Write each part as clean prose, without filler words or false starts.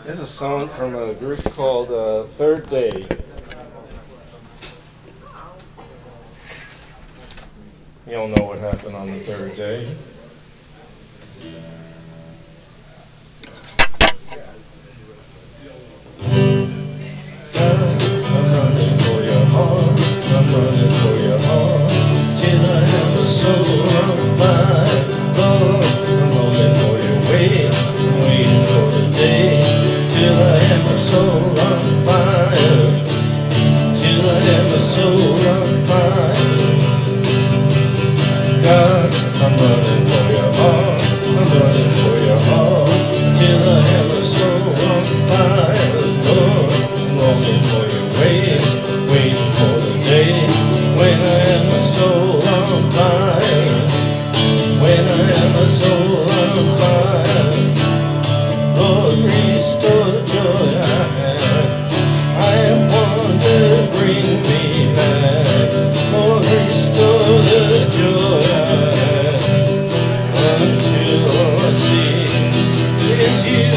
This is a song from a group called Third Day. You all know what happened on the third day. I'm running for your heart, I'm running for your heart, till I have a soul on fire. Lord, I'm rolling for your way, I'm waiting for the day, till I have a soul on fire, till I have a soul on fire. God, I'm running for your heart, I'm running for your heart, till I have a soul on fire. Lord, I'm longing for your ways, waiting for the day when I have my soul on fire, when I have my soul on fire. Lord, restore the joy I had, I have wandered, bring me back. Lord, restore the joy I had, until all I see is you.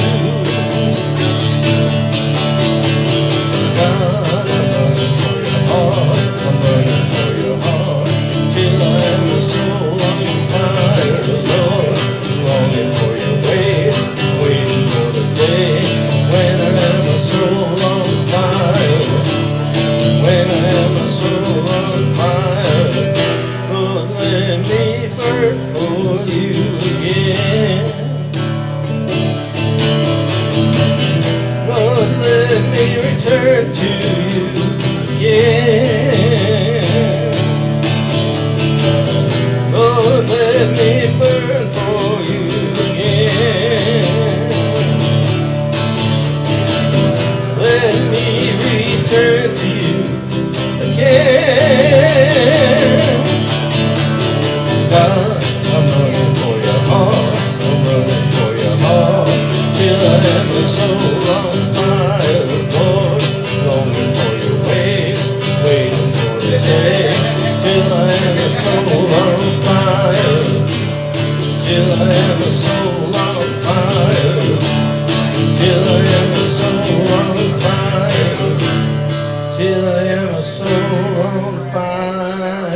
God, I'm running for your heart, I'm running for your heart, till I have my soul on fire. Lord, I'm longing for your ways, waiting for the day when I have my soul on fire, when I have my soul on fire. Lord, let me burn for you again. Lord, let me return to you again. Lord, let me burn for you again. Let me return to you again. God, I'm running for your heart, I'm running for your heart, till I have my soul on fire. Lord, longing for your ways, waiting for the day, till I have my soul on fire, till I have my soul on fire, till I have my soul on fire, till I have my soul on fire.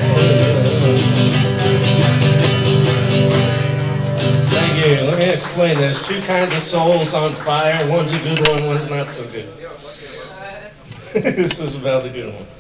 Let me explain. There's two kinds of souls on fire. One's a good one, one's not so good. This is about the good one.